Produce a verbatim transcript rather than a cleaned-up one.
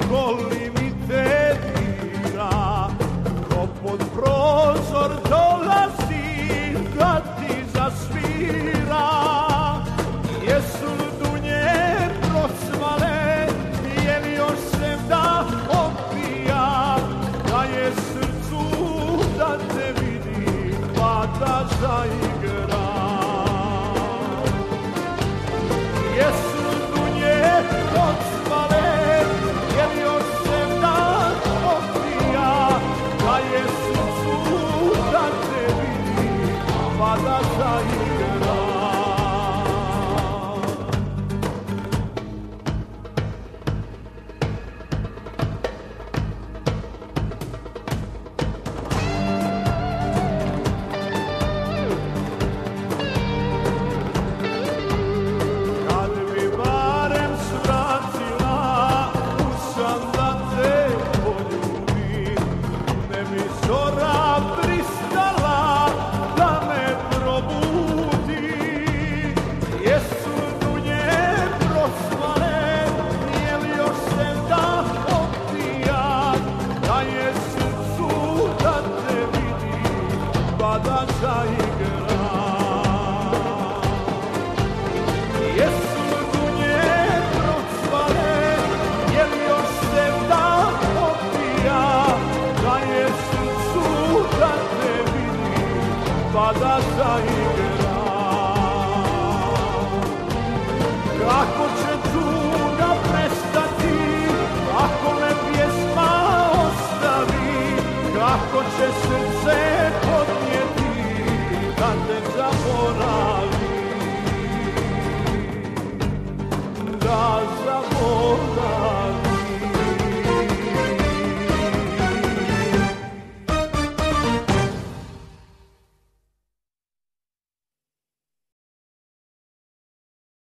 voli mi te dira, ko pod prozor dolazi da ti zasvira. Jesu li dunje prosvale, je li još se da opija, da je srcu da te vidi pa da zaigra. Jesu li dunje prosvale, je li još se da opija, da je srcu da te vidi pa da zaigra. Zora pristala da me probudi, jesu li dunje prosvale, nije li još se da opija, da je srcu da te vidi pa da zaigra. Jesu li dunje prosvale, je li još se da opija, da je da te vidi pa da zaigra.